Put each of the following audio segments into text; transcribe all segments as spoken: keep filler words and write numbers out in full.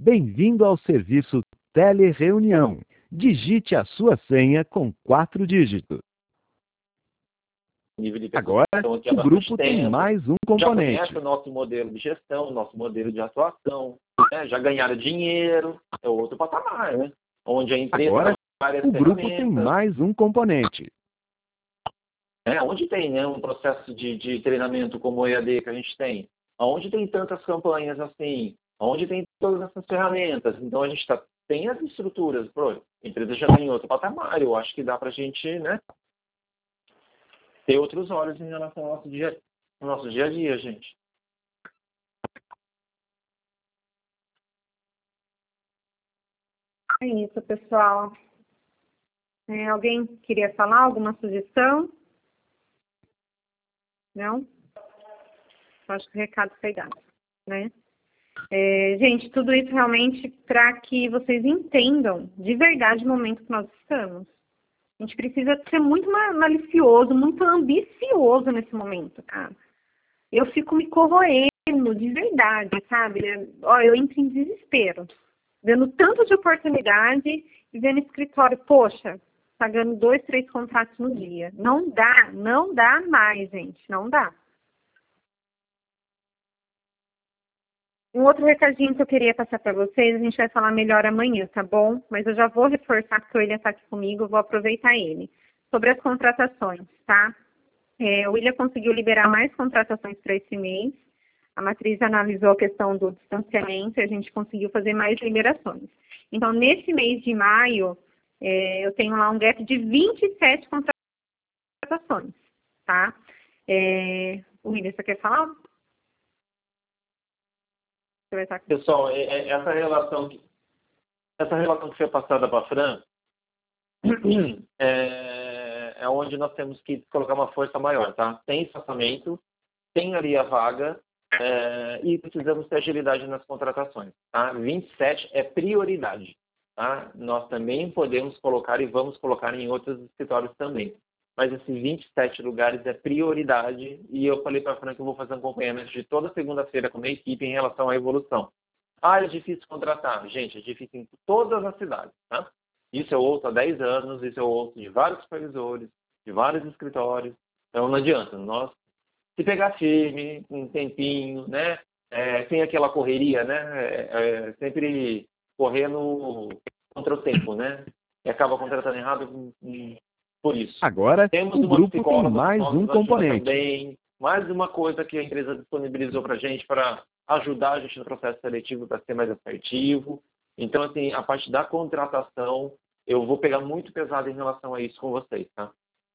Bem-vindo ao serviço Telereunião. Digite a sua senha com quatro dígitos. Agora, o grupo tem mais um componente. Já conhece o nosso modelo de gestão, o nosso modelo de atuação, né? Já ganharam dinheiro, é outro patamar, né? Onde a empresa Agora, várias o grupo tem ferramentas. mais um componente. É, onde tem, né, um processo de, de treinamento como o E A D que a gente tem, onde tem tantas campanhas assim, onde tem todas essas ferramentas. Então a gente tá, tem as estruturas, pô, a empresa já tem outro patamar, eu acho que dá pra gente, né, ter outros olhos em relação ao nosso dia, ao nosso dia a dia, gente. É isso, pessoal. É, alguém queria falar alguma sugestão? Não? Acho que o recado foi dado, né? É, gente, tudo isso realmente para que vocês entendam de verdade o momento que nós estamos. A gente precisa ser muito malicioso, muito ambicioso nesse momento, cara. Eu fico me corroendo de verdade, sabe? Ó, eu entro em desespero, vendo tanto de oportunidade e vendo escritório, poxa, pagando dois, três contratos no dia. Não dá, não dá mais, gente, não dá. Um outro recadinho que eu queria passar para vocês, a gente vai falar melhor amanhã, tá bom? Mas eu já vou reforçar que o William está aqui comigo, eu vou aproveitar ele. Sobre as contratações, tá? É, o William conseguiu liberar mais contratações para esse mês. A matriz analisou a questão do distanciamento e a gente conseguiu fazer mais liberações. Então, nesse mês de maio, é, eu tenho lá um gap de vinte e sete contratações, tá? É, o William, você quer falar? Pessoal, essa relação que, essa relação que foi passada para a Fran é, é onde nós temos que colocar uma força maior, tá? Tem espaçamento, tem ali a vaga é, e precisamos ter agilidade nas contratações, tá? vinte e sete é prioridade, tá? Nós também podemos colocar e vamos colocar em outros escritórios também. Mas esses vinte e sete lugares é prioridade e eu falei para a Fran que eu vou fazer um acompanhamento de toda segunda-feira com a minha equipe em relação à evolução. Ah, é difícil contratar. Gente, é difícil em todas as cidades, tá? Isso eu ouço há dez anos, isso eu ouço de vários supervisores, de vários escritórios. Então não adianta. Nós, se pegar firme, um tempinho, né? É, sem aquela correria, né? É, é, sempre correndo contra o tempo, né? E acaba contratando errado por isso. Agora, Temos o grupo tem mais um componente. Também, mais uma coisa que a empresa disponibilizou para a gente para ajudar a gente no processo seletivo para ser mais assertivo. Então, assim, a parte da contratação, eu vou pegar muito pesado em relação a isso com vocês, tá?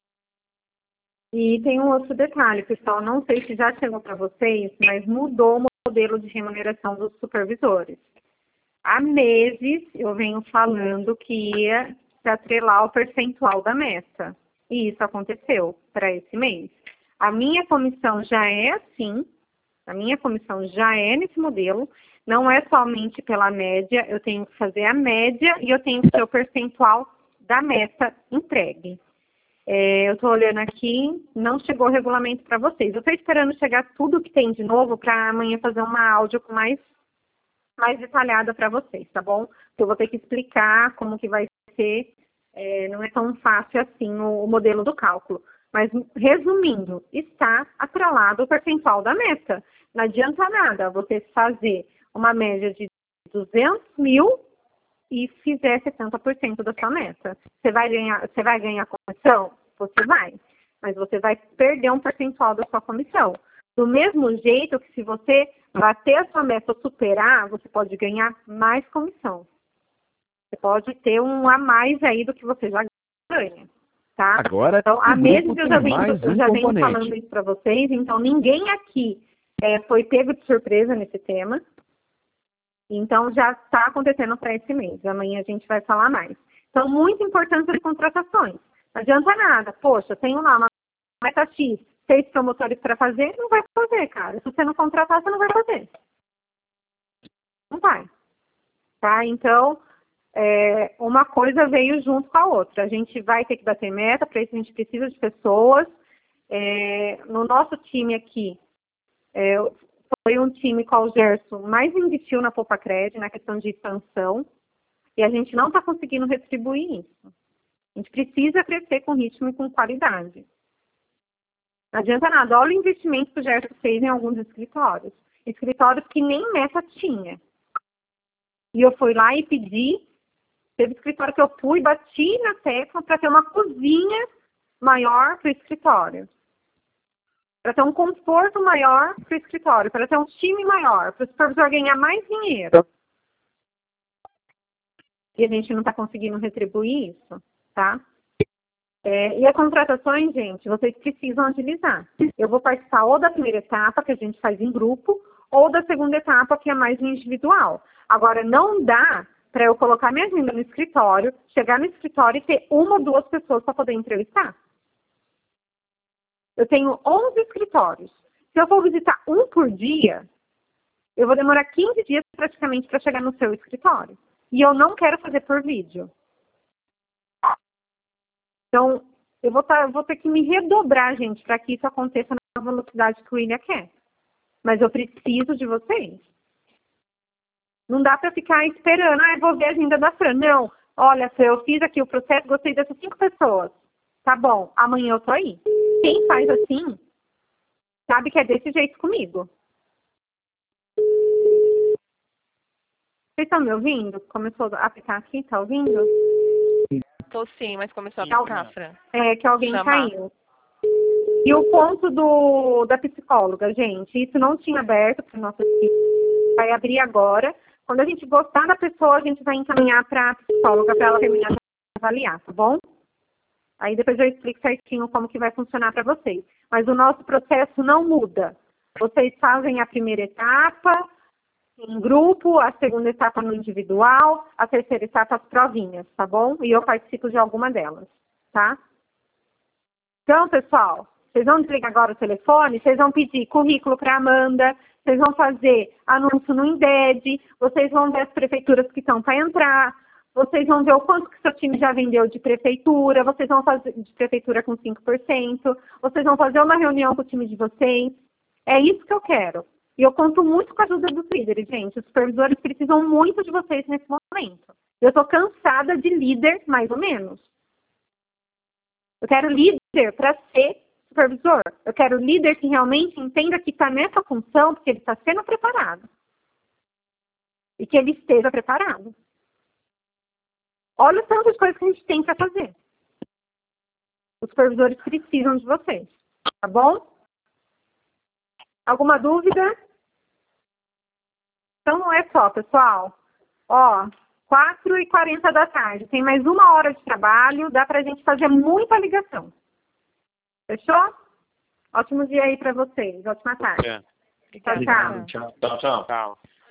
E tem um outro detalhe, pessoal, não sei se já chegou para vocês, mas mudou o modelo de remuneração dos supervisores. Há meses eu venho falando que ia se atrelar ao percentual da meta. E isso aconteceu para esse mês. A minha comissão já é assim, a minha comissão já é nesse modelo, não é somente pela média, eu tenho que fazer a média e eu tenho que ter o percentual da meta entregue. É, eu estou olhando aqui, não chegou o regulamento para vocês. Eu estou esperando chegar tudo que tem de novo para amanhã fazer uma áudio com mais, mais detalhada para vocês, tá bom? Eu vou ter que explicar como que vai ser, é, não é tão fácil assim o, o modelo do cálculo. Mas, resumindo, está atrelado o percentual da meta. Não adianta nada você fazer uma média de duzentos mil e fizer setenta por cento da sua meta. Você vai ganhar, você vai ganhar comissão? Você vai. Mas você vai perder um percentual da sua comissão. Do mesmo jeito que se você bater a sua meta ou superar, você pode ganhar mais comissão. Você pode ter um a mais aí do que você já ganha. Tá? Agora, então, há meses eu já venho, mais um eu já venho componente. falando isso para vocês, então ninguém aqui é, foi pego de surpresa nesse tema. Então, já está acontecendo para esse mês. Amanhã a gente vai falar mais. Então, muito importante as contratações. Não adianta nada. Poxa, tenho lá uma meta X, seis promotores para fazer, não vai fazer, cara. Se você não contratar, você não vai fazer. Não vai. Tá? Então, é, uma coisa veio junto com a outra. A gente vai ter que bater meta, para isso a gente precisa de pessoas. É, no nosso time aqui, é, foi um time qual o Gerson mais investiu na Poupa-Cred, na questão de expansão, e a gente não está conseguindo retribuir isso. A gente precisa crescer com ritmo e com qualidade. Não adianta nada. Olha o investimento que o Gerson fez em alguns escritórios. Escritórios que nem meta tinha. E eu fui lá e pedi. Teve escritório que eu fui, bati na tecla para ter uma cozinha maior para o escritório. Para ter um conforto maior para o escritório. Para ter um time maior. Para o supervisor ganhar mais dinheiro. E a gente não está conseguindo retribuir isso, tá? É, e as contratações, gente, vocês precisam agilizar. Eu vou participar ou da primeira etapa, que a gente faz em grupo, ou da segunda etapa, que é mais individual. Agora, não dá para eu colocar minha agenda no escritório, chegar no escritório e ter uma ou duas pessoas para poder entrevistar. Eu tenho onze escritórios. Se eu for visitar um por dia, eu vou demorar quinze dias praticamente para chegar no seu escritório. E eu não quero fazer por vídeo. Então, eu vou, tá, eu vou ter que me redobrar, gente, para que isso aconteça na velocidade que o William quer. Mas eu preciso de vocês. Não dá para ficar esperando, ah, eu vou ver a agenda da Fran. Não, olha, Fran, eu fiz aqui o processo, gostei dessas cinco pessoas. Tá bom, amanhã eu tô aí. Quem faz assim, sabe que é desse jeito comigo. Vocês estão me ouvindo? Começou a apitar aqui, tá ouvindo? Tô sim, mas começou a apitar, Fran. É, que alguém Chamar. caiu. E o ponto do, da psicóloga, gente, isso não tinha aberto para nossa equipe. Vai abrir agora. Quando a gente gostar da pessoa, a gente vai encaminhar para a psicóloga para ela terminar de avaliar, tá bom? Aí depois eu explico certinho como que vai funcionar para vocês. Mas o nosso processo não muda. Vocês fazem a primeira etapa em grupo, a segunda etapa no individual, a terceira etapa as provinhas, tá bom? E eu participo de alguma delas, tá? Então, pessoal, vocês vão desligar agora o telefone, vocês vão pedir currículo para Amanda, vocês vão fazer anúncio no Inded, vocês vão ver as prefeituras que estão para entrar, vocês vão ver o quanto que seu time já vendeu de prefeitura, vocês vão fazer de prefeitura com cinco por cento, vocês vão fazer uma reunião com o time de vocês. É isso que eu quero. E eu conto muito com a ajuda dos líderes, gente. Os supervisores precisam muito de vocês nesse momento. Eu estou cansada de líder, mais ou menos. Eu quero líder para ser supervisor. Eu quero líder que realmente entenda que está nessa função porque ele está sendo preparado. E que ele esteja preparado. Olha o tanto de coisas que a gente tem para fazer. Os supervisores precisam de vocês. Tá bom? Alguma dúvida? Então não é só, pessoal. Ó, quatro e quarenta da tarde. Tem mais uma hora de trabalho. Dá pra gente fazer muita ligação. Fechou? Ótimo dia aí pra vocês. Ótima tarde. É. Tchau, tchau. Tchau, tchau. Tchau.